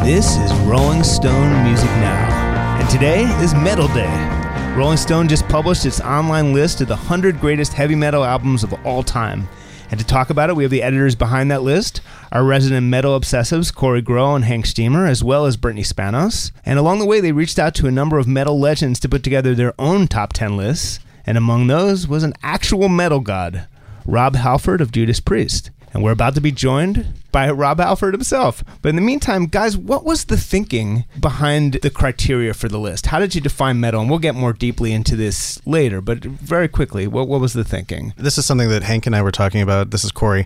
This is Rolling Stone Music Now, and today is Metal Day. Rolling Stone just published its online list of the 100 greatest heavy metal albums of all time. And to talk about it, we have the editors behind that list, our resident metal obsessives, Corey Grohl and Hank Steamer, as well as Brittany Spanos. And along the way, they reached out to a number of metal legends to put together their own top 10 lists. And among those was an actual metal god, Rob Halford of Judas Priest. And we're about to be joined by Rob Halford himself. But in the meantime, guys, what was the thinking behind the criteria for the list? How did you define metal? And we'll get more deeply into this later, but very quickly, what was the thinking? This is something that Hank and I were talking about. This is Corey.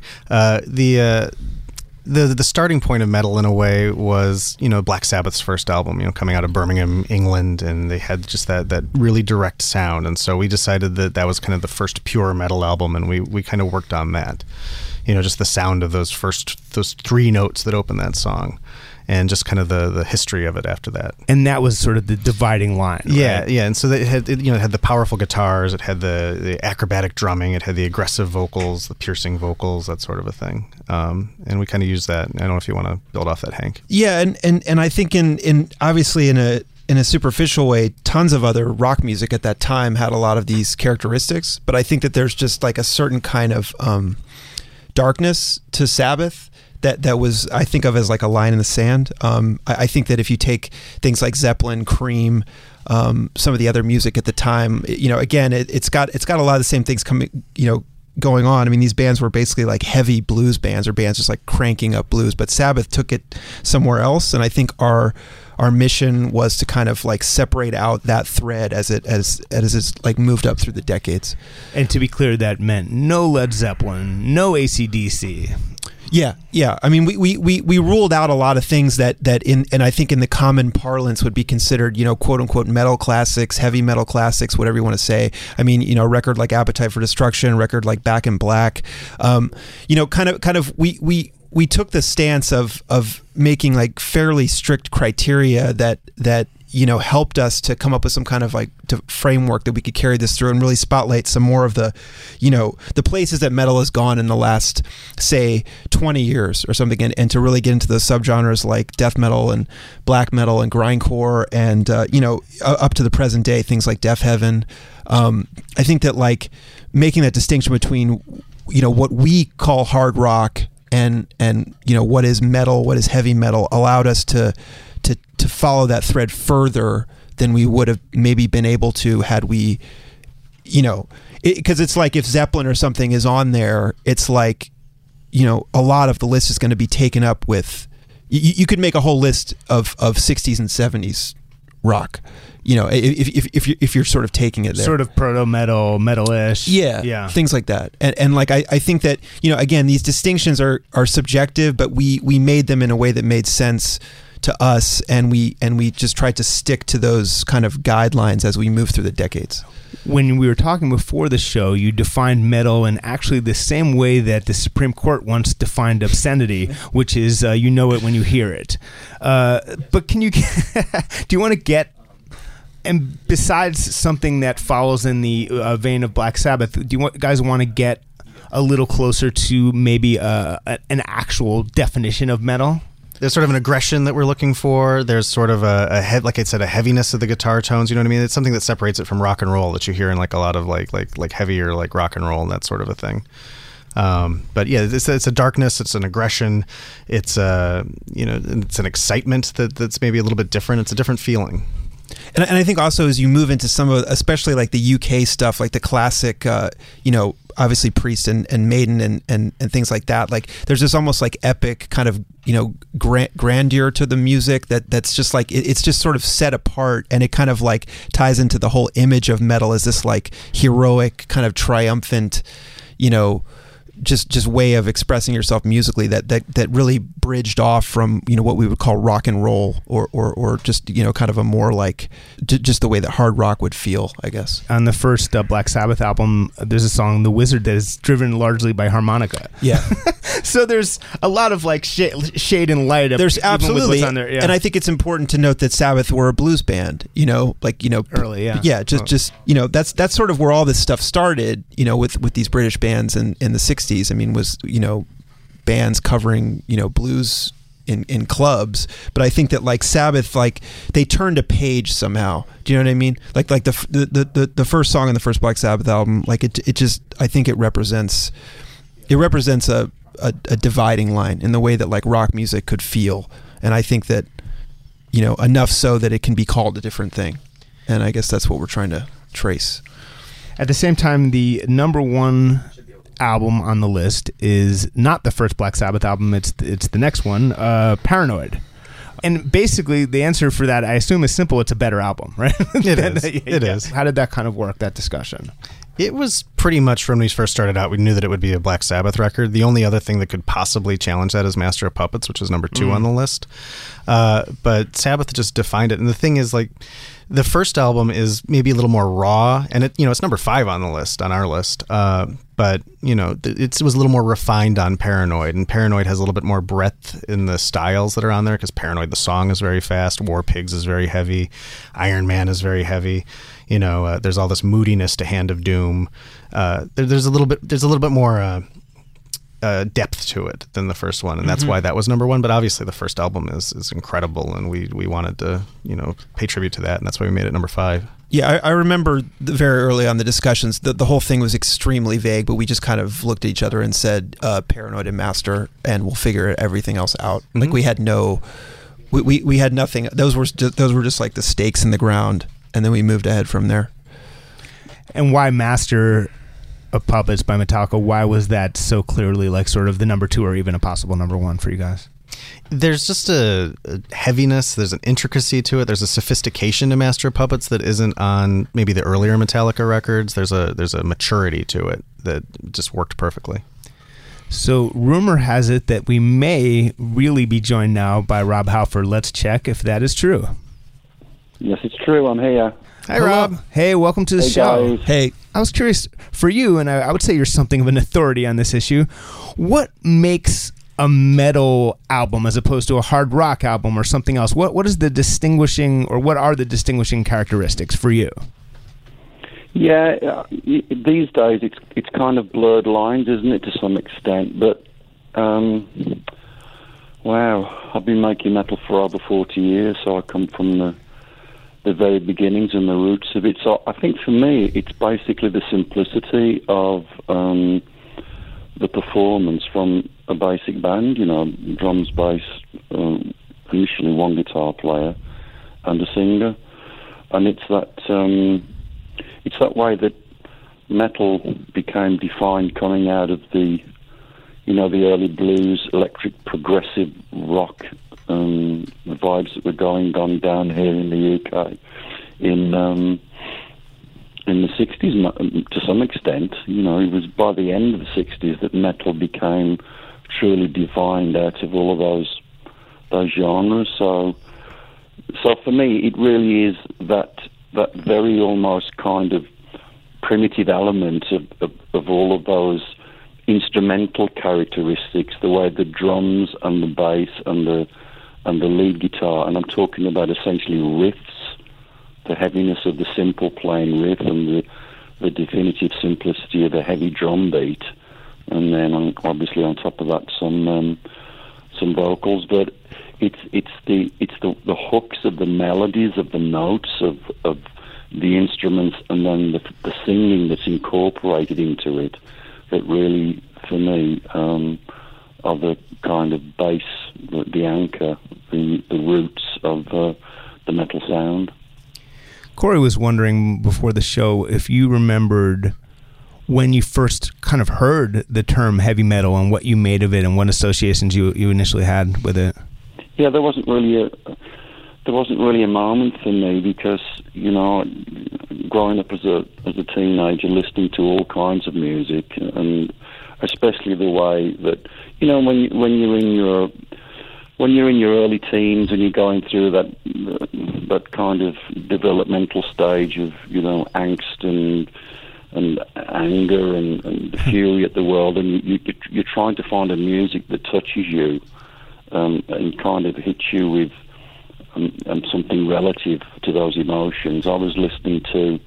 The starting point of metal in a way was, Black Sabbath's first album, coming out of Birmingham, England, and they had just that really direct sound. And so we decided that was kind of the first pure metal album, and we kind of worked on that. Just the sound of those three notes that open that song, and just kind of the history of it after that. And that was sort of the dividing line, yeah, right? Yeah. And so it had the powerful guitars, it had the acrobatic drumming, it had the aggressive vocals, the piercing vocals, that sort of a thing. And we kind of used that. I don't know if you want to build off that, Hank. Yeah, and I think in obviously in a superficial way, tons of other rock music at that time had a lot of these characteristics, but I think that there's just like a certain kind of darkness to Sabbath that was, I think of as like a line in the sand. I think that if you take things like Zeppelin, Cream, some of the other music at the time, again, it's got a lot of the same things coming, going on. I mean, these bands were basically like heavy blues bands, or bands just like cranking up blues, but Sabbath took it somewhere else. And I think our mission was to kind of like separate out that thread as it's like moved up through the decades. And to be clear, that meant no Led Zeppelin, no AC/DC. Yeah. I mean, we ruled out a lot of things that and I think in the common parlance would be considered, quote unquote metal classics, heavy metal classics, whatever you want to say. I mean, a record like Appetite for Destruction, a record like Back in Black, we took the stance of making like fairly strict criteria that helped us to come up with some kind of like framework that we could carry this through and really spotlight some more of the places that metal has gone in the last, say, 20 years or something, and to really get into those subgenres like death metal and black metal and grindcore and up to the present day, things like Death Heaven. I think that like making that distinction between what we call hard rock and what is metal, what is heavy metal, allowed us to follow that thread further than we would have maybe been able to had we, because it's like if Zeppelin or something is on there, it's like, a lot of the list is going to be taken up with, you could make a whole list of 60s and 70s rock, if you're sort of taking it there. Sort of proto-metal, metal-ish. Yeah, things like that. And like, I think that, again, these distinctions are subjective, but we made them in a way that made sense to us, and we just tried to stick to those kind of guidelines as we move through the decades. When we were talking before the show, you defined metal in actually the same way that the Supreme Court once defined obscenity, which is you know it when you hear it. But can you do you want to get, and besides something that follows in the vein of Black Sabbath, do you guys want to get a little closer to maybe an actual definition of metal? There's sort of an aggression that we're looking for. There's sort of like I said, a heaviness of the guitar tones. You know what I mean? It's something that separates it from rock and roll that you hear in like a lot of like heavier like rock and roll and that sort of a thing. But yeah, it's a darkness. It's an aggression. It's it's an excitement that's maybe a little bit different. It's a different feeling. And I think also as you move into some of, especially like the UK stuff, like the classic, obviously Priest and Maiden and things like that, like there's this almost like epic kind of, grandeur to the music that's just like, it's just sort of set apart, and it kind of like ties into the whole image of metal as this like heroic kind of triumphant, just way of expressing yourself musically that really bridged off from what we would call rock and roll or just kind of a more like just the way that hard rock would feel, I guess. On the first Black Sabbath album, there's a song "The Wizard" that is driven largely by harmonica. Yeah. So there's a lot of like shade and light. There's absolutely, on there, yeah. And I think it's important to note that Sabbath were a blues band. Early, yeah. Yeah, just that's sort of where all this stuff started. With these British bands in the '60s. I mean, was bands covering blues in clubs. But I think that like Sabbath, like they turned a page somehow. Do you know what I mean? Like the first song on the first Black Sabbath album, like it just, I think it represents a dividing line in the way that like rock music could feel. And I think that, you know, enough so that it can be called a different thing. And I guess that's what we're trying to trace. At the same time, the number one album on the list is not the first Black Sabbath album. It's the next one, Paranoid. And basically, the answer for that, I assume, is simple. It's a better album, right? It is. How did that kind of work, that discussion? It was pretty much when we first started out, we knew that it would be a Black Sabbath record. The only other thing that could possibly challenge that is Master of Puppets, which is number 2 on the list. But Sabbath just defined it. And the thing is, like, the first album is maybe a little more raw, and it's number 5 on the list, on our list. But it was a little more refined on Paranoid, and Paranoid has a little bit more breadth in the styles that are on there, because Paranoid, the song, is very fast. War Pigs is very heavy. Iron Man is very heavy. There's all this moodiness to Hand of Doom. There's a little bit more depth to it than the first one, and that's why that was number 1. But obviously, the first album is incredible, and we wanted to pay tribute to that, and that's why we made it number 5. Yeah, I remember very early on the discussions that the whole thing was extremely vague, but we just kind of looked at each other and said Paranoid and Master, and we'll figure everything else out. Like we had we had nothing. Those were just like the stakes in the ground, and then we moved ahead from there. And why Master of Puppets by Metallica? Why was that so clearly like sort of the number 2 or even a possible number 1 for you guys? There's just a heaviness, there's an intricacy to it, there's a sophistication to Master of Puppets that isn't on maybe the earlier Metallica records. There's a maturity to it that just worked perfectly. So rumor has it that we may really be joined now by Rob Halford. Let's check if that is true. Yes, it's true. I'm here. Hi, Rob. Hey, welcome to the show. Guys. Hey, I was curious for you, and I would say you're something of an authority on this issue. What makes a metal album as opposed to a hard rock album or something else? What is the distinguishing, or what are the distinguishing characteristics for you? Yeah, these days it's kind of blurred lines, isn't it, to some extent? But wow, I've been making metal for over 40 years, so I come from the very beginnings and the roots of it. So I think for me, it's basically the simplicity of the performance from a basic band, drums, bass, initially one guitar player and a singer. And it's that way that metal became defined coming out of the early blues, electric, progressive rock vibes that were going on down here in the UK in the 60s to some extent. It was by the end of the 60s that metal became truly defined out of all of those genres. So for me, it really is that very almost kind of primitive element of all of those instrumental characteristics, the way the drums and the bass and the lead guitar, and I'm talking about essentially riffs, the heaviness of the simple plain riff and the definitive simplicity of a heavy drum beat, and then obviously on top of that some vocals. But it's the hooks of the melodies of the notes of the instruments, and then the singing that's incorporated into it that really, for me, are the kind of base, the anchor, the roots of the metal sound. Corey was wondering before the show if you remembered when you first kind of heard the term heavy metal and what you made of it and what associations you initially had with it. Yeah, there wasn't really a moment for me because, growing up as a teenager, listening to all kinds of music, and especially the way that, when you're in your early teens and you're going through that kind of developmental stage of, angst and anger and fury at the world, and you're trying to find a music that touches you and kind of hits you with something relative to those emotions. I was listening to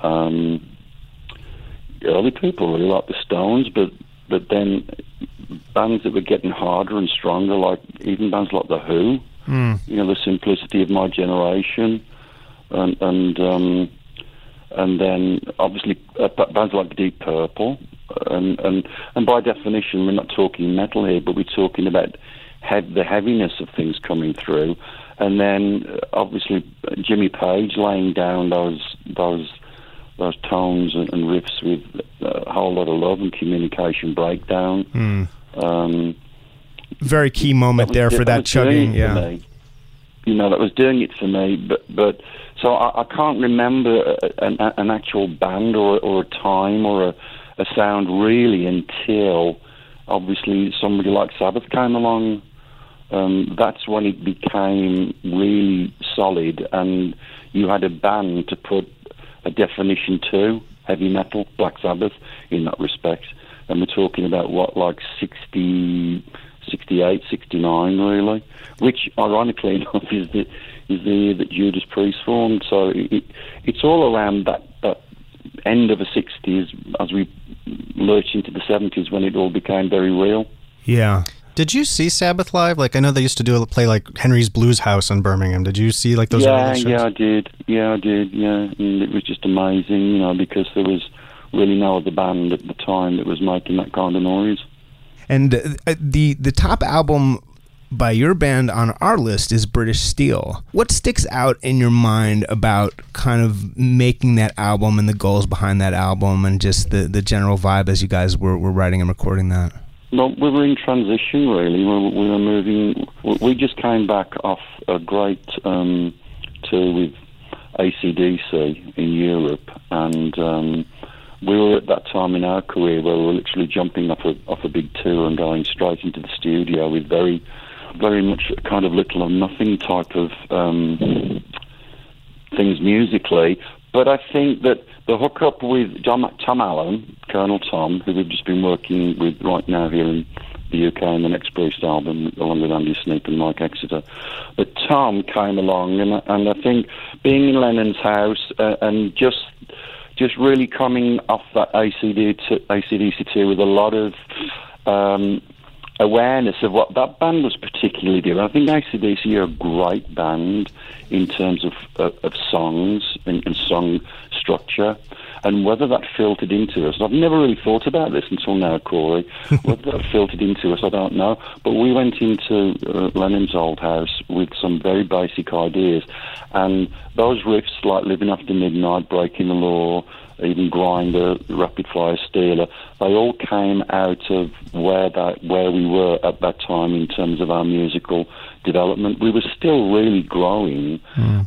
early people really like the Stones, but then bands that were getting harder and stronger, like even bands like The Who, you know, the simplicity of My Generation, and then obviously bands like Deep Purple, and by definition, we're not talking metal here, but we're talking about the heaviness of things coming through, and then obviously Jimmy Page laying down those tones and riffs with a whole lot of love and Communication Breakdown. Very key moment there for that chugging. Yeah, you know, that was doing it for me. But so I can't remember an actual band or a time or a sound really until obviously somebody like Sabbath came along. That's when it became really solid, and you had a band to put a definition to heavy metal, Black Sabbath, in that respect. And we're talking about what, like 60, 68, 69, really, which ironically enough is the year that Judas Priest formed. So it's all around that end of the 60s as we lurched into the 70s when it all became very real. Yeah. Did you see Sabbath live? Like, I know they used to play like Henry's Blues House in Birmingham. Did you see like those early shows? Yeah, I did. Yeah, and it was just amazing, you know, because there was really no other band at the time that was making that kind of noise. And the top album by your band on our list is British Steel. What sticks out in your mind about kind of making that album and the goals behind that album and just the general vibe as you guys were writing and recording that? Well, we were in transition, really. We were moving. We just came back off a great tour with AC/DC in Europe, and we were at that time in our career where we were literally jumping off a big tour and going straight into the studio with very, very much kind of little or nothing type of things musically. But I think that the hookup with Tom Allen, Colonel Tom, who we've just been working with right now here in the UK on the next Priest album, along with Andy Sneap and Mike Exeter. But Tom came along, and I think being in Lennon's house and just really coming off that AC/DC tour with a lot of awareness of what that band was particularly doing. I think AC/DC are a great band in terms of songs and song structure, and whether that filtered into us. I've never really thought about this until now, Corey. Whether that filtered into us, I don't know. But we went into Lennon's old house with some very basic ideas, and those riffs like Living After Midnight, Breaking the Law, even Grinder, Rapid Fire Stealer, they all came out of where we were at that time in terms of our musical development. We were still really growing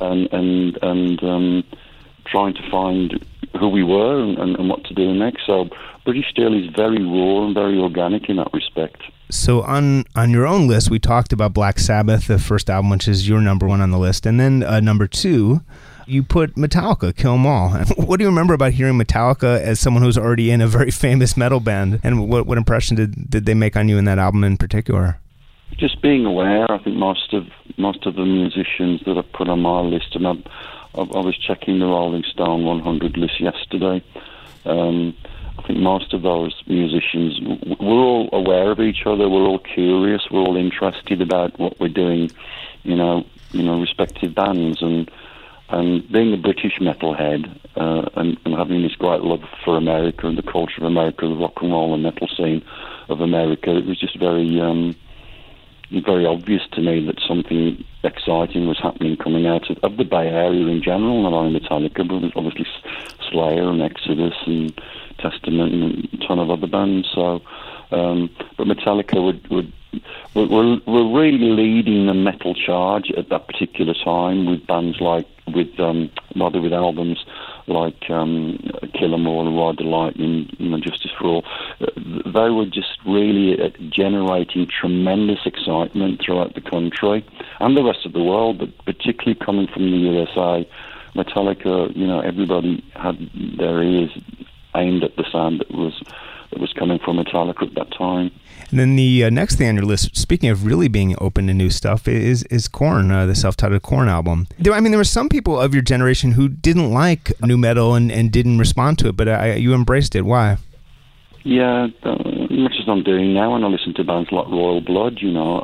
and trying to find who we were and what to do next. So British Steel is very raw and very organic in that respect. So on your own list, we talked about Black Sabbath, the first album, which is your number one on the list, and then number two, you put Metallica, Kill 'Em All. What do you remember about hearing Metallica as someone who's already in a very famous metal band? And what impression did they make on you in that album in particular? Just being aware. I think most of the musicians that I've put on my list, and I was checking the Rolling Stone 100 list yesterday. I think most of those musicians, we're all aware of each other. We're all curious. We're all interested about what we're doing, you know, respective bands, and being a British metalhead and having this great love for America and the culture of America, the rock and roll and metal scene of America, it was just very obvious to me that something exciting was happening coming out of the Bay Area in general, not only Metallica, but obviously Slayer and Exodus and Testament and a ton of other bands. So, but Metallica were really leading the metal charge at that particular time with bands like with albums like Kill 'Em All and Ride the Lightning, Justice for All. They were just really generating tremendous excitement throughout the country and the rest of the world, but particularly coming from the USA. Metallica, everybody had their ears aimed at the sound that was coming from Metallica at that time. And then the next thing on your list, speaking of really being open to new stuff, is Korn, the self-titled Korn album. There were some people of your generation who didn't like new metal and didn't respond to it, but you embraced it. Why? Yeah, much as I'm doing now, when I listen to bands like Royal Blood, you know,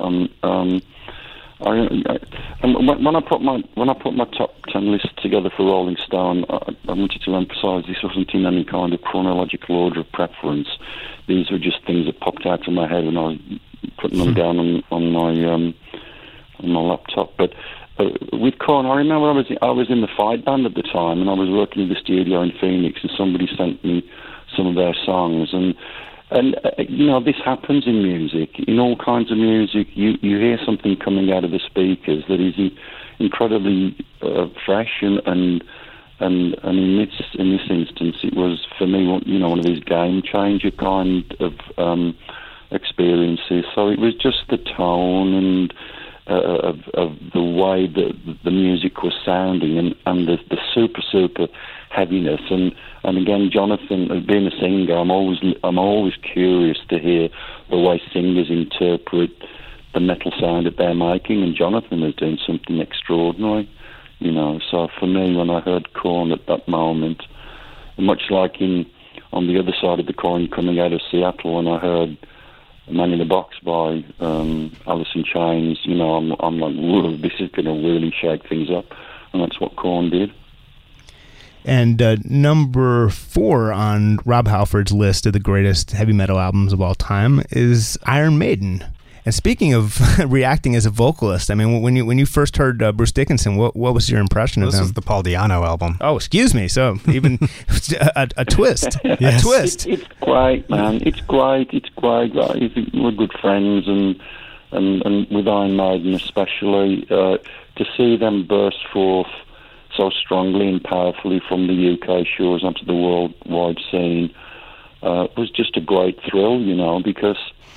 when I put my top 10 list together for Rolling Stone, I wanted to emphasise this wasn't in any kind of chronological order of preference. These were just things that popped out of my head when I was putting them down on my laptop. But with Korn, I remember I was in the Fight Band at the time, and I was working in the studio in Phoenix, and somebody sent me some of their songs, and you know, this happens in music, in all kinds of music. You hear something coming out of the speakers that is incredibly fresh, and in this instance, it was for me, you know, one of these game changer kind of experiences. So it was just the tone and of the way that the music was sounding, and the super heaviness, and again, Jonathan, being a singer, I'm always curious to hear the way singers interpret the metal sound that they're making, and Jonathan was doing something extraordinary, you know. So for me, when I heard Korn at that moment, much like on the other side of the coin coming out of Seattle, when I heard Man in the Box by Alice in Chains, you know, I'm like, whoa, this is going to really shake things up, and that's what Korn did. And number 4 on Rob Halford's list of the greatest heavy metal albums of all time is Iron Maiden. And speaking of reacting as a vocalist, I mean, when you first heard Bruce Dickinson, what was your impression of him? This was the Paul Di'Anno album. Oh, excuse me. So even a twist, yes. A twist. It's great, man. It's great. We're good friends, and with Iron Maiden especially, to see them burst forth so strongly and powerfully from the UK shores onto the worldwide scene was just a great thrill, you know, because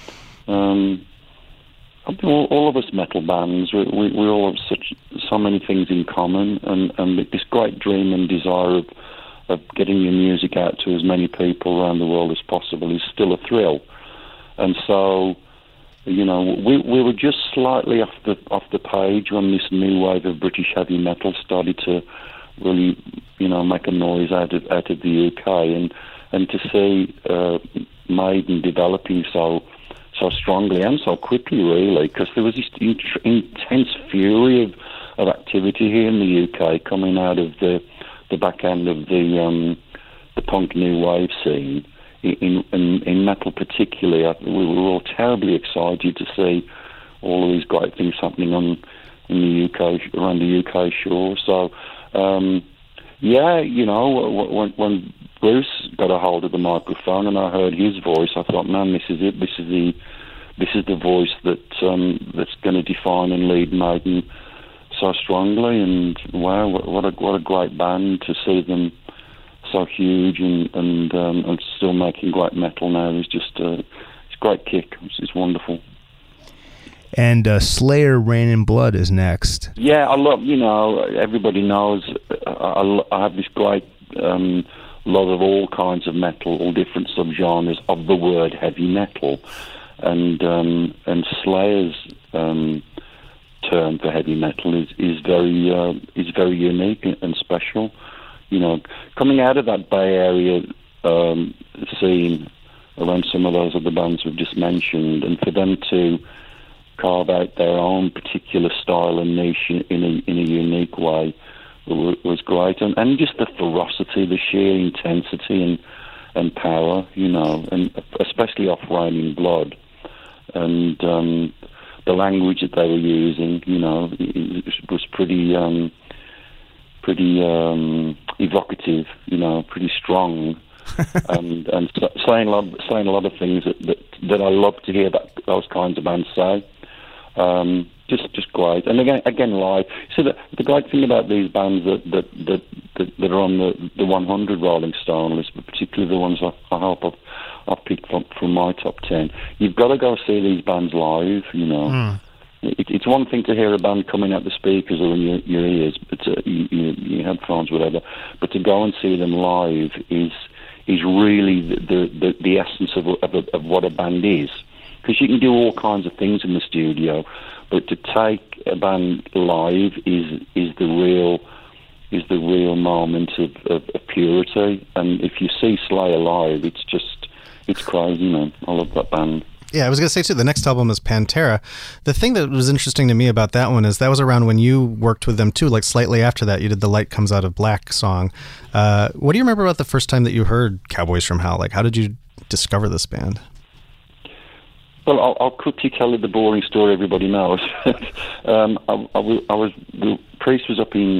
all of us metal bands, we all have so many things in common, and this great dream and desire of getting your music out to as many people around the world as possible is still a thrill. And so, you know, we were just slightly off the page when this new wave of British heavy metal started to really, you know, make a noise out of the UK, and to see Maiden developing so strongly and so quickly, really, because there was this intense fury of activity here in the UK coming out of the back end of the punk new wave scene. In metal particularly, we were all terribly excited to see all of these great things happening in the UK, around the UK shore. So, yeah, you know, when Bruce got a hold of the microphone and I heard his voice, I thought, man, this is it. This is the voice that's going to define and lead Maiden so strongly. And wow, what a great band to see them so huge and still making great metal now is just it's a great kick. It's wonderful. And Slayer, Rain in Blood is next. Yeah, I love, you know, everybody knows I have this great love of all kinds of metal, all different subgenres of the word heavy metal, and Slayer's term for heavy metal is very unique and special. You know, coming out of that Bay Area scene around some of those other bands we've just mentioned, and for them to carve out their own particular style and niche in a unique way was great, and just the ferocity, the sheer intensity and power, you know, and especially off Rain in Blood, and the language that they were using, you know, it was pretty evocative, you know, pretty strong, and saying a lot of things that I love to hear those kinds of bands say. Just great, and again live. So the great thing about these bands that are on the 100 Rolling Stone list, but particularly the ones I hope I've picked from my top 10, you've got to go see these bands live. You know, it's one thing to hear a band coming out the speakers or in your ears, but your headphones, whatever. But to go and see them live is really the essence of what a band is. Because you can do all kinds of things in the studio, but to take a band live is the real moment of purity. And if you see Slayer live, it's it's crazy, man. I love that band. Yeah, I was going to say, too, the next album is Pantera. The thing that was interesting to me about that one is that was around when you worked with them, too, like slightly after that. You did the Light Comes Out of Black song. What do you remember about the first time that you heard Cowboys from Hell? Like, how did you discover this band? Well, I'll quickly tell you the boring story everybody knows. Priest was up in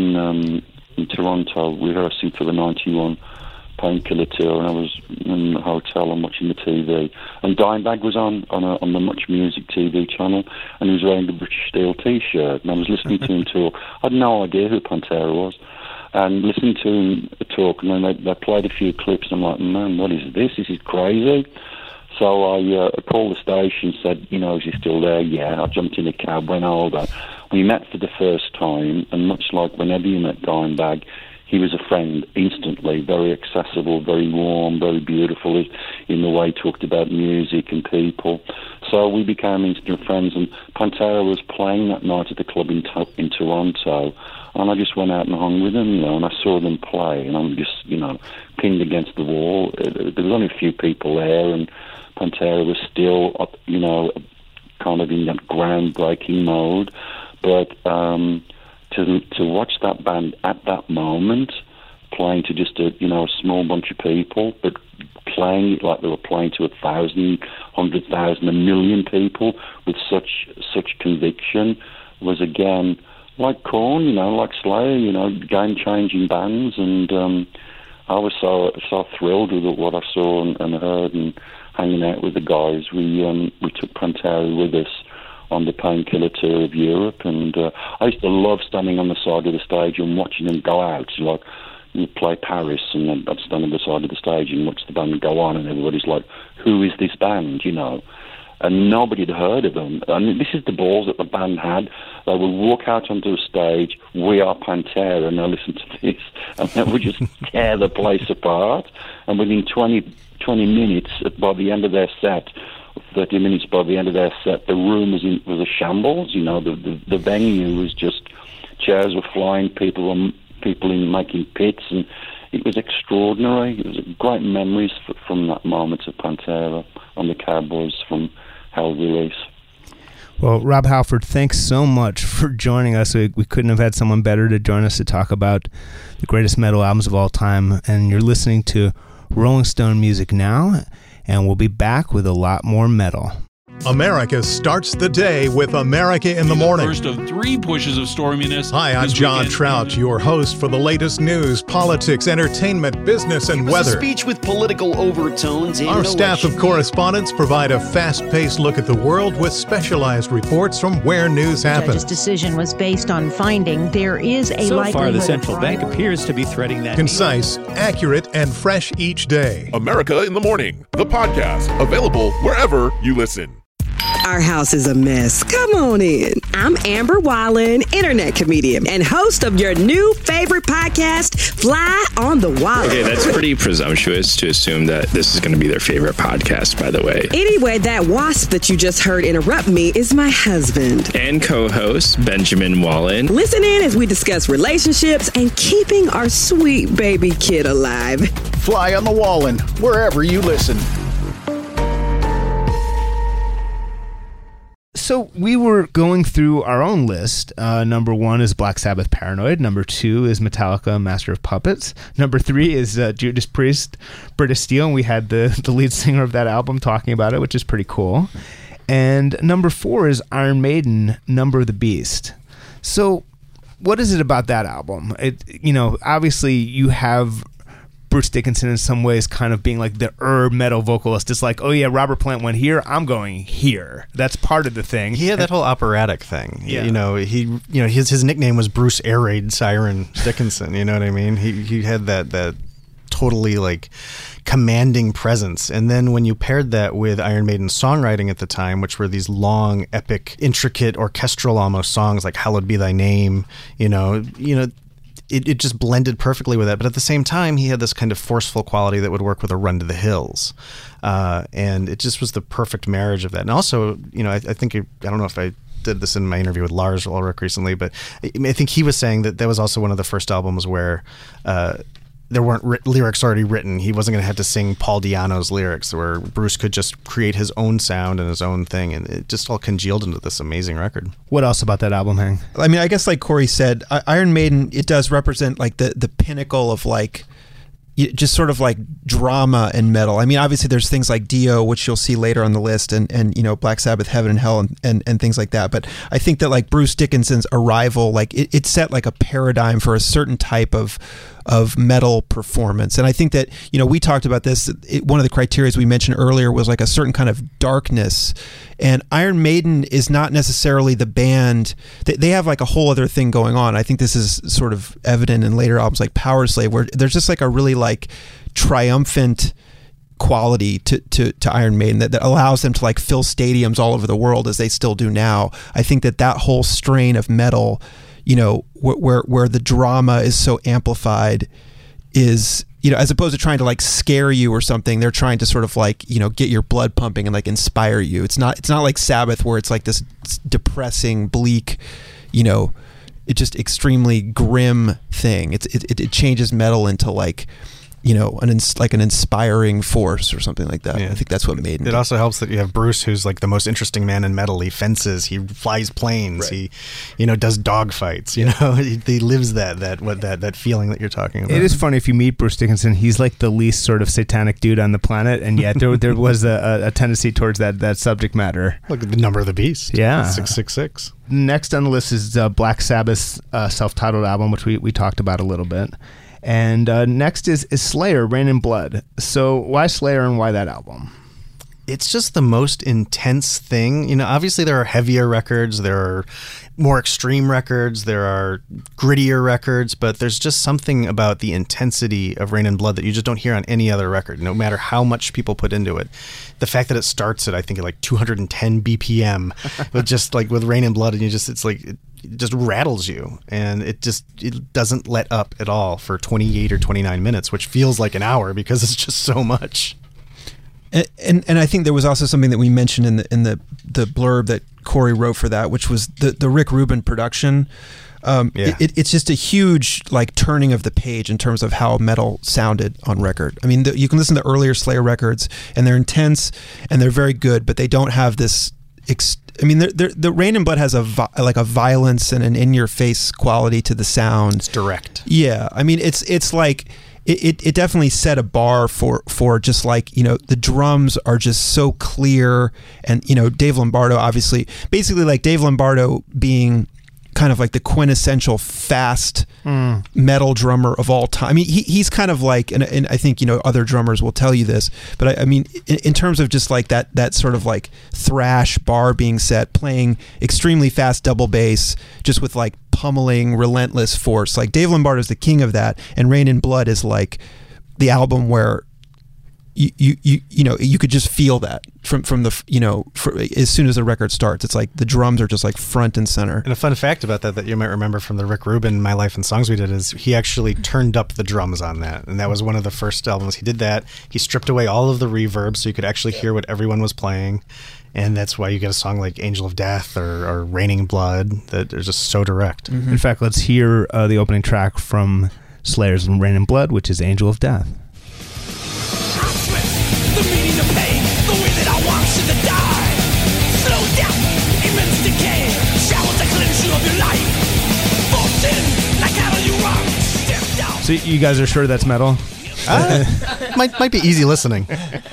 Toronto rehearsing for the 91 Painkiller tour, and I was in the hotel and watching the TV. And Dimebag was on the Much Music TV channel, and he was wearing the British Steel T-shirt, and I was listening to him talk. I had no idea who Pantera was. And listening to him talk, and then they played a few clips, and I'm like, man, what is this? This is crazy. So I called the station, said, is he still there? Yeah. I jumped in a cab, went over. We met for the first time, and much like whenever you met Dimebag, he was a friend instantly, very accessible, very warm, very beautiful in the way he talked about music and people. So we became instant friends, and Pantera was playing that night at the club in Toronto, and I just went out and hung with them, and I saw them play, and I'm just, pinned against the wall. There was only a few people there, and Pantera was still, kind of in that groundbreaking mode, but to watch that band at that moment playing to just a small bunch of people, but playing it like they were playing to 1,000, 100,000, 1 million people with such conviction was, again, like Korn, like Slayer, game-changing bands, and I was so thrilled with what I saw and heard, and hanging out with the guys. We took Pantera with us on the Painkiller tour of Europe, and I used to love standing on the side of the stage and watching them go out. So, like, you play Paris, and I'd stand on the side of the stage and watch the band go on, and everybody's like, who is this band, And nobody had heard of them. And this is the balls that the band had. They would walk out onto the stage, we are Pantera, and they'll listen to this, and they would just tear the place apart. And within 20 minutes, by the end of their set, 30 minutes by the end of their set, the room was a shambles. The venue was just, chairs were flying, people in making pits, and it was extraordinary. It was great memories from that moment of Pantera on the Cowboys from Hell release. Well, Rob Halford, thanks so much for joining us. We couldn't have had someone better to join us to talk about the greatest metal albums of all time. And you're listening to Rolling Stone Music Now, and we'll be back with a lot more metal. America starts the day with America in the Morning. First of 3 pushes of storminess. Hi, I'm John Trout, your host for the latest news, politics, entertainment, business, and weather. A speech with political overtones. Our staff of correspondents provide a fast-paced look at the world with specialized reports from where news happens. The judge's decision was based on finding there is a likelihood. So far, the central bank appears to be threading that. Concise, accurate, and fresh each day. America in the Morning, the podcast, available wherever you listen. Our house is a mess. Come on in. I'm Amber Wallen, internet comedian and host of your new favorite podcast, Fly on the Wall. Okay, that's pretty presumptuous to assume that this is going to be their favorite podcast, by the way. Anyway, that wasp that you just heard interrupt me is my husband. And co-host, Benjamin Wallen. Listen in as we discuss relationships and keeping our sweet baby kid alive. Fly on the Wallen, wherever you listen. So we were going through our own list. Number 1 is Black Sabbath, Paranoid. Number 2 is Metallica, Master of Puppets. Number 3 is Judas Priest, British Steel. And we had the lead singer of that album talking about it, which is pretty cool. And number 4 is Iron Maiden, Number of the Beast. So what is it about that album? Obviously you have Bruce Dickinson in some ways kind of being like the metal vocalist. It's like, oh yeah, Robert Plant went here, I'm going here. That's part of the thing. He had that whole operatic thing. Yeah. His nickname was Bruce Air Raid Siren Dickinson. You know what I mean? He had that totally like commanding presence. And then when you paired that with Iron Maiden's songwriting at the time, which were these long, epic, intricate, orchestral almost songs like Hallowed Be Thy Name, it just blended perfectly with that. But at the same time, he had this kind of forceful quality that would work with a Run to the Hills. And it just was the perfect marriage of that. And also, I think, I don't know if I did this in my interview with Lars Ulrich recently, but I think he was saying that was also one of the first albums where there weren't lyrics already written. He wasn't going to have to sing Paul Di'Anno's lyrics, where Bruce could just create his own sound and his own thing, and it just all congealed into this amazing record. What else about that album, Hank? I mean, I guess like Corey said, Iron Maiden, it does represent like the pinnacle of like just sort of like drama and metal. I mean, obviously there's things like Dio, which you'll see later on the list, and you know, Black Sabbath, Heaven and Hell, and things like that. But I think that like Bruce Dickinson's arrival, like it set like a paradigm for a certain type of metal performance. And I think that, you know, we talked about this, one of the criteria we mentioned earlier was like a certain kind of darkness, and Iron Maiden is not necessarily the band. They have like a whole other thing going on. I think this is sort of evident in later albums like Powerslave, where there's just like a really like triumphant quality to Iron Maiden that allows them to like fill stadiums all over the world, as they still do now. I think that whole strain of metal, you know, where the drama is so amplified, is, you know, as opposed to trying to like scare you or something, they're trying to sort of like, you know, get your blood pumping and like inspire you. It's not like Sabbath, where it's like this depressing, bleak, you know, it's just extremely grim thing. It changes metal into like, you know, an inspiring force or something like that. Yeah. I think that's what Maiden did. It also helps that you have Bruce, who's like the most interesting man in metal. He fences, he flies planes, right. He, you know, does dog fights. You know, he lives that feeling that you're talking about. It is funny, if you meet Bruce Dickinson, he's like the least sort of satanic dude on the planet, and yet there was a tendency towards that subject matter. Look at the Number of the Beast. Yeah, 666. Next on the list is Black Sabbath's self-titled album, which we talked about a little bit. And next is Slayer, Rain and Blood. So why Slayer and why that album? It's just the most intense thing. You know, obviously there are heavier records, there are more extreme records, there are grittier records, but there's just something about the intensity of Rain and Blood that you just don't hear on any other record, no matter how much people put into it. The fact that it starts at, I think, at like 210 BPM, with just like with Rain and Blood, and it just rattles you, and it doesn't let up at all for 28 or 29 minutes, which feels like an hour because it's just so much. And I think there was also something that we mentioned in the blurb that Corey wrote for that, which was the Rick Rubin production. It's just a huge like turning of the page in terms of how metal sounded on record. I mean, you can listen to earlier Slayer records, and they're intense and they're very good, but they don't have this. I mean, the Rain and Blood has a violence and an in-your-face quality to the sound. It's direct. Yeah, I mean, it's like it definitely set a bar for just like, you know, the drums are just so clear, and, you know, Dave Lombardo, obviously, basically like Dave Lombardo being kind of like the quintessential fast metal drummer of all time. I mean, he's kind of like, and I think, you know, other drummers will tell you this, but I mean, in terms of just like that sort of like thrash bar being set, playing extremely fast double bass, just with like pummeling, relentless force. Like Dave Lombardo is the king of that, and Rain and Blood is like the album where you know, you could just feel that from the, you know, as soon as the record starts. It's like the drums are just like front and center. And a fun fact about that you might remember from the Rick Rubin My Life and Songs we did is he actually turned up the drums on that, and that was one of the first albums he did that. He stripped away all of the reverb so you could actually hear what everyone was playing, and that's why you get a song like Angel of Death or Raining Blood that are just so direct. Mm-hmm. In fact, let's hear the opening track from Slayer's Rain and Blood, which is Angel of Death. The meaning of pain, the way that I want you to die. Slow down, immense decay, showers that cleanse you of your life. Fortune, like how you run, step down. So you guys are sure that's metal? Might be easy listening.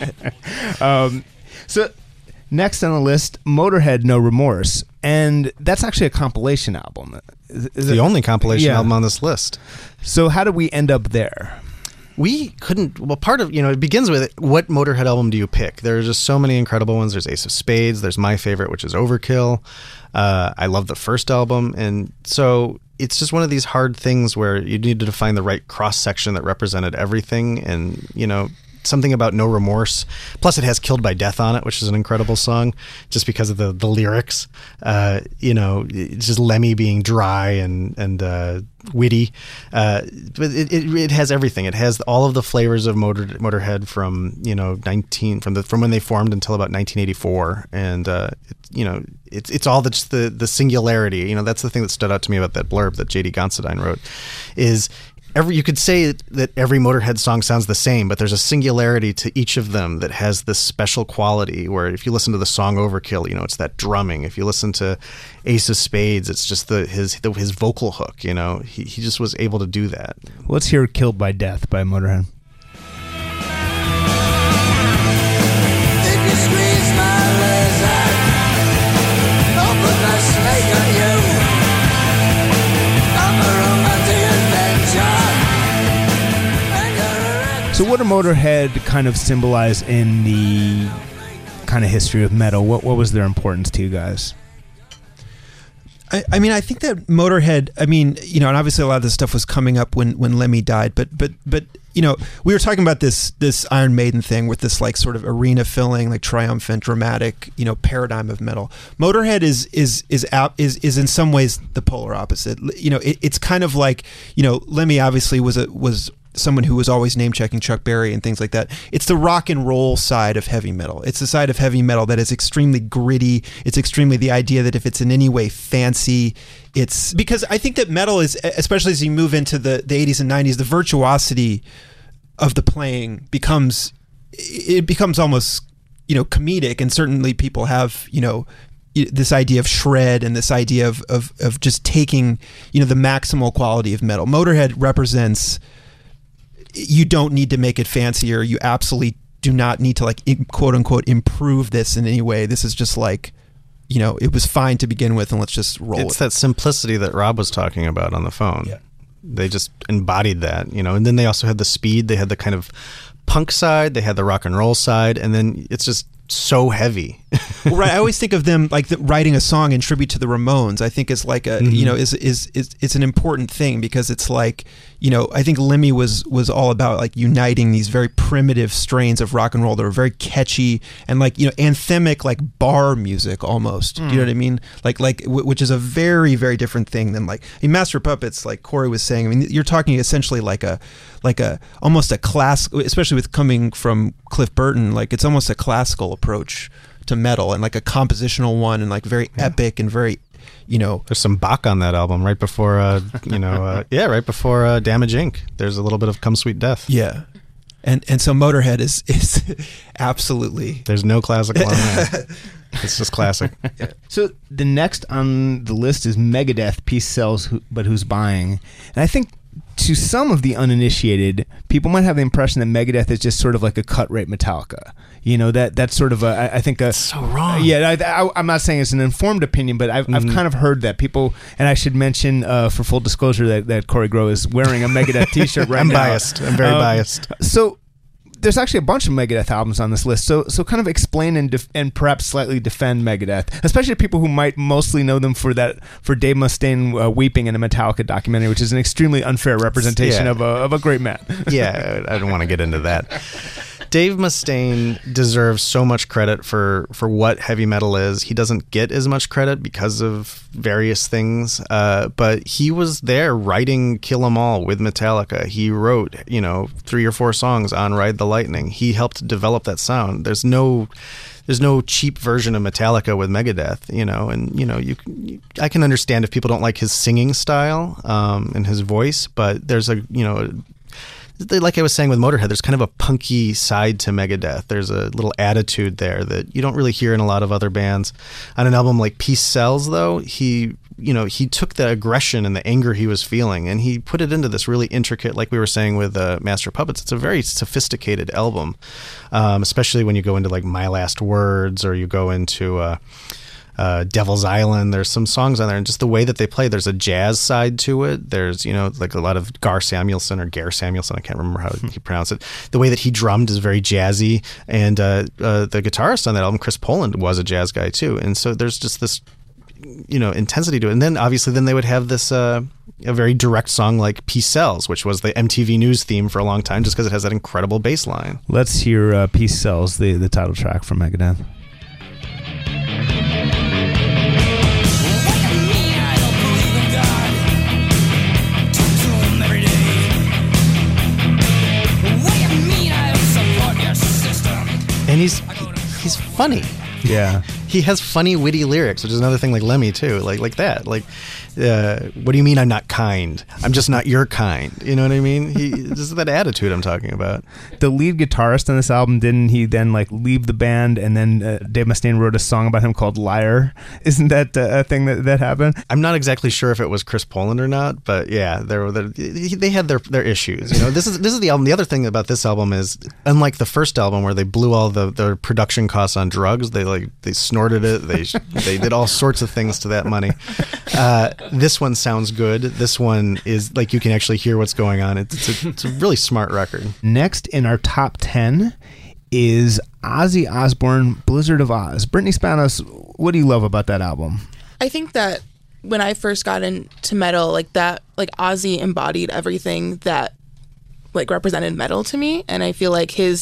So next on the list, Motorhead, No Remorse. And that's actually a compilation album. Is the only compilation album on this list. So how did we end up there? We couldn't, well, part of, you know, it begins with what Motorhead album do you pick? There's just so many incredible ones. There's Ace of Spades. There's my favorite, which is Overkill. I love the first album. And so it's just one of these hard things where you needed to find the right cross-section that represented everything. And, you know, something about No Remorse. Plus, it has Killed by Death on it, which is an incredible song, just because of the lyrics. You know, it's just Lemmy being dry and witty. But it has everything. It has all of the flavors of Motorhead from, you know, from when they formed until about 1984, and you know, it's all the singularity. You know, that's the thing that stood out to me about that blurb that J.D. Considine wrote, is you could say that every Motorhead song sounds the same, but there's a singularity to each of them that has this special quality where if you listen to the song Overkill, it's that drumming. If you listen to Ace of Spades, it's just his vocal hook, he just was able to do that. Let's hear Killed by Death by Motorhead. If you squeeze my lizard, I'll put my snake on you. I'm a romantic adventure. So what do Motorhead kind of symbolize in the kind of history of metal? What was their importance to you guys? I mean, I think that Motorhead, and obviously a lot of this stuff was coming up when Lemmy died, but we were talking about this Iron Maiden thing with this like sort of arena filling, like triumphant, dramatic, paradigm of metal. Motorhead is in some ways the polar opposite. It's kind of like, Lemmy obviously was someone who was always name-checking Chuck Berry and things like that. It's the rock and roll side of heavy metal. It's the side of heavy metal that is extremely gritty. It's extremely the idea that if it's in any way fancy, it's... Because I think that metal is, especially as you move into the 80s and 90s, the virtuosity of the playing becomes almost, comedic, and certainly people have, this idea of shred and this idea of just taking, the maximal quality of metal. Motorhead represents... You don't need to make it fancier. You absolutely do not need to like quote unquote improve this in any way. This is just like, it was fine to begin with, and let's just roll. It's that simplicity that Rob was talking about on the phone. Yeah. They just embodied that, and then they also had the speed. They had the kind of punk side. They had the rock and roll side, and then it's just so heavy. Well, right. I always think of them like writing a song in tribute to the Ramones. I think is like a it's an important thing because it's like, I think Lemmy was all about like uniting these very primitive strains of rock and roll that were very catchy and like anthemic like bar music almost. Do you know what I mean? Which is a very, very different thing than like Master of Puppets, like Corey was saying. I mean, you're talking essentially like a almost a class, especially with coming from Cliff Burton. Like it's almost a classical approach to metal and like a compositional one and like very epic and very there's some Bach on that album right before right before Damage Inc. There's a little bit of Come Sweet Death. Yeah. And so Motorhead is absolutely, there's no classical on that. It's just classic. Yeah. So the next on the list is Megadeth, Peace Sells but Who's Buying? And I think to some of the uninitiated, people might have the impression that Megadeth is just sort of like a cut rate Metallica. That's sort of I think that's so wrong. Yeah, I'm not saying it's an informed opinion, but I've kind of heard that people, and I should mention for full disclosure that Corey Groh is wearing a Megadeth t-shirt right now. I'm very biased. So there's actually a bunch of Megadeth albums on this list. So kind of explain and perhaps slightly defend Megadeth, especially people who might mostly know them for Dave Mustaine weeping in a Metallica documentary, which is an extremely unfair representation of a great man. Yeah, I don't want to get into that. Dave Mustaine deserves so much credit for what heavy metal is. He doesn't get as much credit because of various things, but he was there writing Kill 'Em All with Metallica. He wrote, 3 or 4 songs on Ride the Lightning. He helped develop that sound. There's no cheap version of Metallica with Megadeth, and I can understand if people don't like his singing style and his voice, but there's like I was saying with Motorhead, there's kind of a punky side to Megadeth. There's a little attitude there that you don't really hear in a lot of other bands. On an album like Peace Sells, though, he took the aggression and the anger he was feeling and he put it into this really intricate, like we were saying with Master of Puppets, it's a very sophisticated album, especially when you go into like My Last Words or you go into Devil's Island. There's some songs on there, and just the way that they play, there's a jazz side to it. There's like a lot of Gare Samuelson, I can't remember how he pronounced it. The way that he drummed is very jazzy, and the guitarist on that album, Chris Poland, was a jazz guy too. And so there's just this intensity to it. And then obviously they would have this a very direct song like Peace Sells, which was the MTV News theme for a long time, just because it has that incredible bass line. Let's hear Peace Sells, the title track from Megadeth. And he's funny. Yeah. He has funny, witty lyrics, which is another thing like Lemmy too, like that. Like what do you mean I'm not kind? I'm just not your kind. You know what I mean? This is that attitude I'm talking about. The lead guitarist on this album, didn't he then like leave the band, and then Dave Mustaine wrote a song about him called Liar? Isn't that a thing that happened? I'm not exactly sure if it was Chris Poland or not, but yeah, they had their issues. You know, this is the album. The other thing about this album is, unlike the first album where they blew all their production costs on drugs, they snorted it, they did all sorts of things to that money. This one sounds good. This one is like you can actually hear what's going on. It's a really smart record. Next in our top 10 is Ozzy Osbourne, Blizzard of Oz. Brittany Spanos, what do you love about that album? I think that when I first got into metal, like Ozzy embodied everything that like represented metal to me, and I feel like his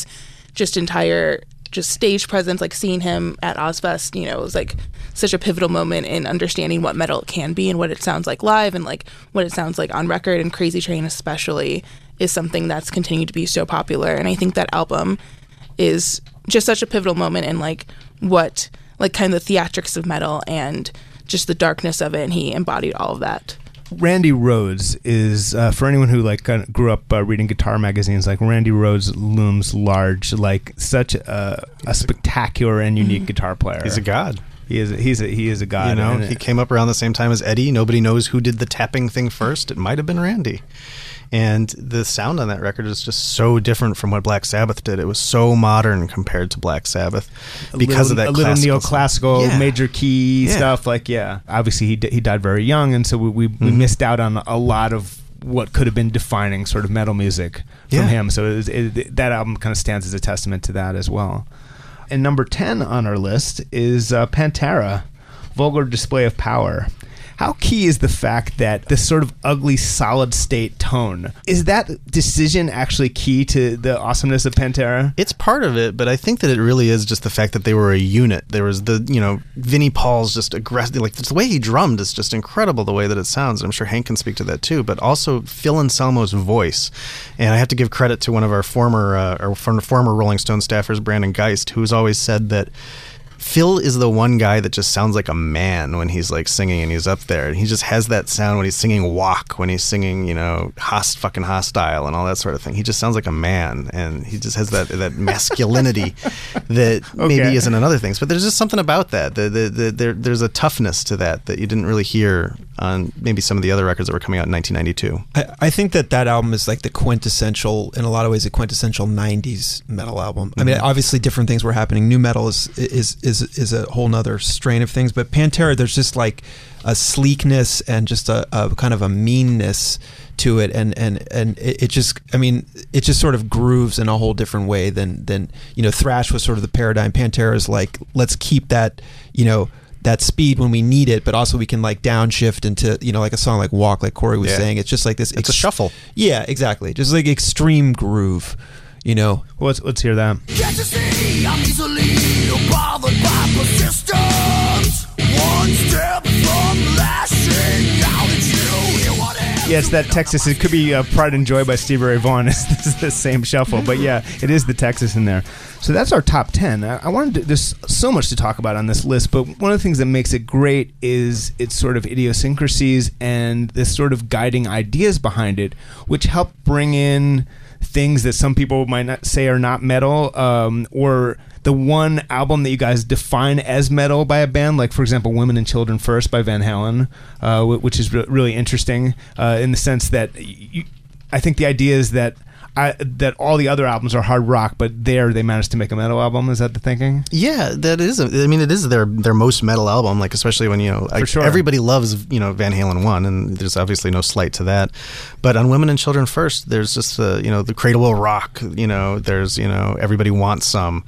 entire stage presence, like seeing him at Ozfest, you know, was like such a pivotal moment in understanding what metal can be and what it sounds like live and like what it sounds like on record. And Crazy Train especially is something that's continued to be so popular, and I think that album is just such a pivotal moment in like what like kind of the theatrics of metal and just the darkness of it, and he embodied all of that. Randy Rhoads is, for anyone who like kind of grew up reading guitar magazines, like Randy Rhoads looms large, like such a spectacular and unique guitar player. He's a god. He is a god. You know, he came up around the same time as Eddie. Nobody knows who did the tapping thing first. It might have been Randy. And the sound on that record is just so different from what Black Sabbath did. It was so modern compared to Black Sabbath because of that little neoclassical major key stuff. Like, obviously he died very young, and so we missed out on a lot of what could have been defining sort of metal music from him. So that album kind of stands as a testament to that as well. And number 10 on our list is Pantera, Vulgar Display of Power. How key is the fact that this sort of ugly solid state tone, is that decision actually key to the awesomeness of Pantera? It's part of it, but I think that it really is just the fact that they were a unit. There was Vinnie Paul's just aggressive, like the way he drummed is just incredible, the way that it sounds. I'm sure Hank can speak to that too, but also Phil Anselmo's voice. And I have to give credit to one of our former Rolling Stone staffers, Brandon Geist, who's always said that Phil is the one guy that just sounds like a man when he's like singing and he's up there, and he just has that sound when he's singing Walk, when he's singing, fucking Hostile and all that sort of thing. He just sounds like a man, and he just has that masculinity that maybe isn't in other things. But there's just something about that. There's a toughness to that you didn't really hear on maybe some of the other records that were coming out in 1992. I think that album is like the quintessential, in a lot of ways, a quintessential 90s metal album. I mean, obviously different things were happening. New metal is a whole nother strain of things, but Pantera, there's just like a sleekness and just a kind of a meanness to it, and it just, I mean, it just sort of grooves in a whole different way than thrash was sort of the paradigm. Pantera is like, let's keep that, that speed when we need it, but also we can like downshift into, like a song like Walk, like Corey was saying. It's just like this. It's a shuffle. Yeah, exactly. Just like extreme groove. Let's hear that. Can't you see I'm easily bothered by persistence? One step from lashing out at you. Yeah, it's that Texas. It could be Pride and Joy by Stevie Ray Vaughan. It's the same shuffle, but yeah, it is the Texas in there. So that's our top 10. I wanted to, there's so much to talk about on this list, but one of the things that makes it great is its sort of idiosyncrasies and the sort of guiding ideas behind it, which help bring in things that some people might not say are not metal, or the one album that you guys define as metal by a band, like for example Women and Children First by Van Halen, which is really interesting in the sense that I think the idea is that that all the other albums are hard rock, but they managed to make a metal album. Is that the thinking? Yeah, that is. I mean, it is their most metal album. Like, especially when everybody loves Van Halen 1, and there's obviously no slight to that. But on Women and Children First, there's just the Cradle Will Rock. There's Everybody Wants Some.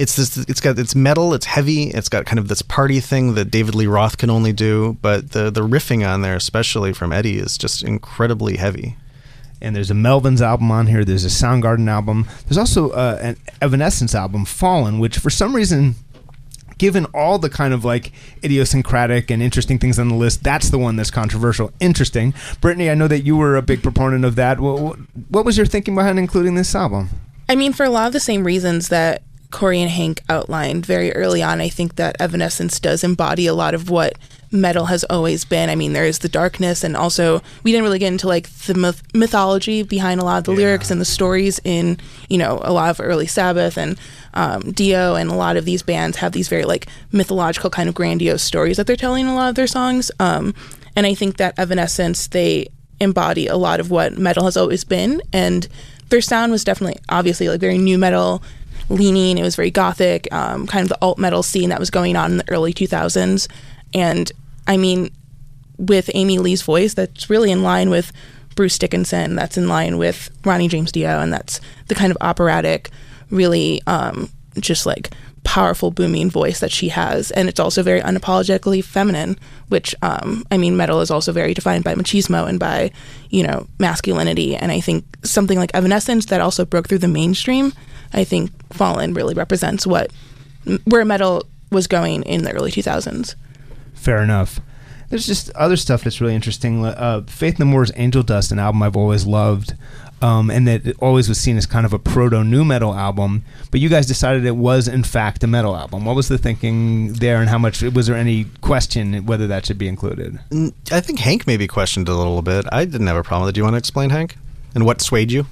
It's metal. It's heavy. It's got kind of this party thing that David Lee Roth can only do. But the riffing on there, especially from Eddie, is just incredibly heavy. And there's a Melvins album on here. There's a Soundgarden album. There's also an Evanescence album, Fallen, which for some reason, given all the kind of like idiosyncratic and interesting things on the list, that's the one that's controversial. Interesting. Brittany, I know that you were a big proponent of that. What was your thinking behind including this album? I mean, for a lot of the same reasons that Corey and Hank outlined very early on, I think that Evanescence does embody a lot of what metal has always been. I mean, there is the darkness, and also we didn't really get into like the mythology behind a lot of the lyrics and the stories in, you know, a lot of early Sabbath and Dio, and a lot of these bands have these very like mythological kind of grandiose stories that they're telling in a lot of their songs. And I think that Evanescence, they embody a lot of what metal has always been, and their sound was definitely obviously like very new metal leaning. It was very gothic, kind of the alt metal scene that was going on in the early 2000s. And I mean, with Amy Lee's voice, that's really in line with Bruce Dickinson, that's in line with Ronnie James Dio, and that's the kind of operatic, really just like powerful booming voice that she has. And it's also very unapologetically feminine, which I mean, metal is also very defined by machismo and by, you know, masculinity. And I think something like Evanescence that also broke through the mainstream, I think Fallen really represents where metal was going in the early 2000s. Fair enough. There's just other stuff that's really interesting. Faith No More's Angel Dust, an album I've always loved, and that it always was seen as kind of a proto-nu metal album, but you guys decided it was in fact a metal album. What was the thinking there, and how much was there any question whether that should be included? I think Hank maybe questioned a little bit. I didn't have a problem with it. Do you want to explain, Hank? And what swayed you?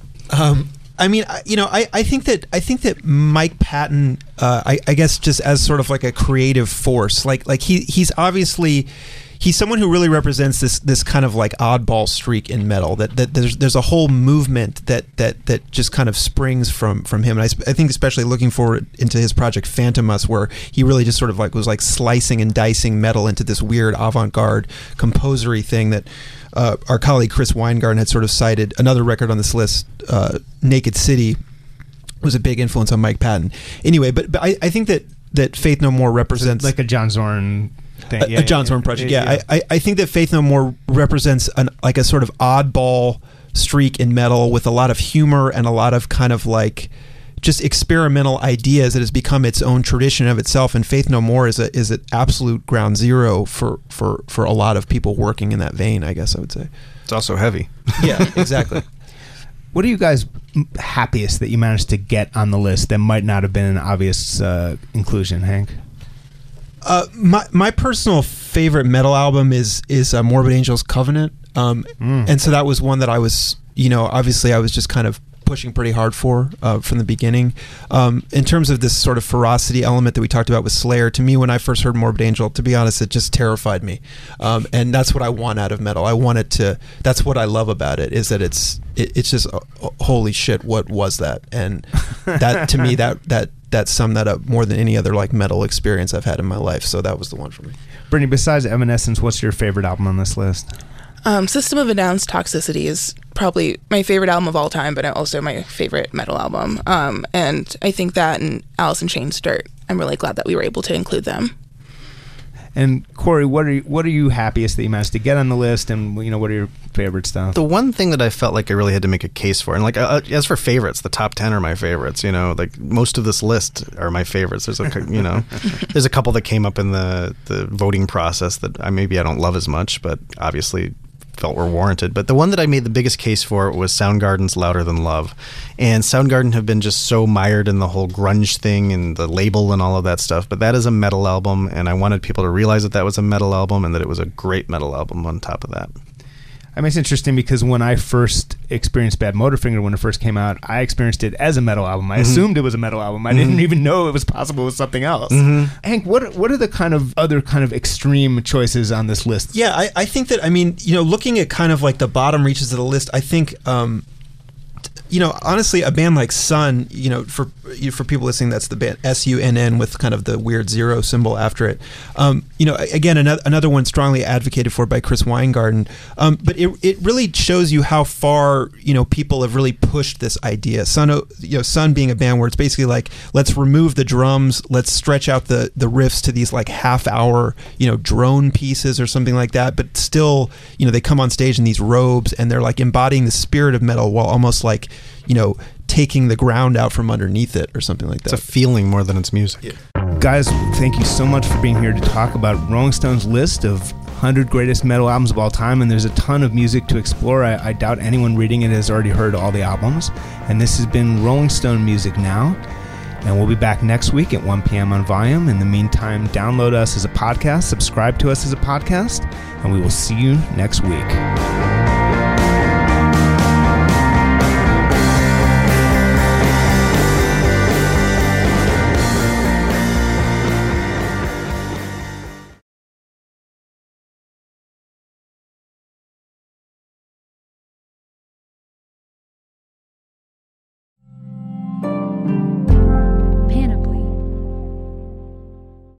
I mean, you know, I think that Mike Patton, I guess, just as sort of like a creative force, like he's obviously. He's someone who really represents this kind of like oddball streak in metal. That there's a whole movement that just kind of springs from him. And I think especially looking forward into his project Phantomus, where he really just sort of like was like slicing and dicing metal into this weird avant-garde composery thing that our colleague Chris Weingarten had sort of cited. Another record on this list, Naked City, was a big influence on Mike Patton. Anyway, but I think that Faith No More represents like a John Zorn. A John Zorn project, yeah. I think that Faith No More represents like a sort of oddball streak in metal with a lot of humor and a lot of kind of like just experimental ideas that has become its own tradition of itself. And Faith No More is an absolute ground zero for a lot of people working in that vein, I guess I would say. It's also heavy. Yeah, exactly. What are you guys happiest that you managed to get on the list that might not have been an obvious inclusion, Hank? My personal favorite metal album is Morbid Angel's Covenant, and so that was one that I was, you know, obviously I was just kind of pushing pretty hard for from the beginning. In terms of this sort of ferocity element that we talked about with Slayer, to me, when I first heard Morbid Angel, to be honest, it just terrified me, and that's what I want out of metal. I want it to. That's what I love about it, is that it's just holy shit, what was that? And that to me that summed that up more than any other like metal experience I've had in my life. So that was the one for me. Brittany, besides Evanescence, what's your favorite album on this list? System of a Down's Toxicity is probably my favorite album of all time, but also my favorite metal album. And I think that and Alice in Chains' Dirt, I'm really glad that we were able to include them. And Corey, what are you happiest that you managed to get on the list, and you know, what are your favorite stuff? The one thing that I felt like I really had to make a case for, and like as for favorites, the top 10 are my favorites. You know, like most of this list are my favorites. There's there's a couple that came up in the voting process that I don't love as much, but obviously felt were warranted. But the one that I made the biggest case for was Soundgarden's Louder Than Love. And Soundgarden have been just so mired in the whole grunge thing and the label and all of that stuff. But that is a metal album, and I wanted people to realize that that was a metal album and that it was a great metal album on top of that. I mean, it's interesting because when I first experienced Bad Motorfinger, when it first came out, I experienced it as a metal album. I assumed it was a metal album. I didn't even know it was possible with something else. Hank, what are the kind of other kind of extreme choices on this list? Yeah, I think that, I mean, you know, looking at kind of like the bottom reaches of the list, I think, you know, honestly, a band like Sun, you know, for people listening, that's the band SUNN with kind of the weird zero symbol after it. You know, again, another one strongly advocated for by Chris Weingarten. But it really shows you how far, you know, people have really pushed this idea. Sun being a band where it's basically like, let's remove the drums, let's stretch out the riffs to these like half-hour, you know, drone pieces or something like that. But still, you know, they come on stage in these robes and they're like embodying the spirit of metal while almost like, you know, taking the ground out from underneath it or something like that. It's a feeling more than it's music. Yeah. Guys, thank you so much for being here to talk about Rolling Stone's list of 100 greatest metal albums of all time, and there's a ton of music to explore. I doubt anyone reading it has already heard all the albums. And this has been Rolling Stone Music Now. And we'll be back next week at 1 p.m. on Volume. In the meantime, download us as a podcast, subscribe to us as a podcast, and we will see you next week.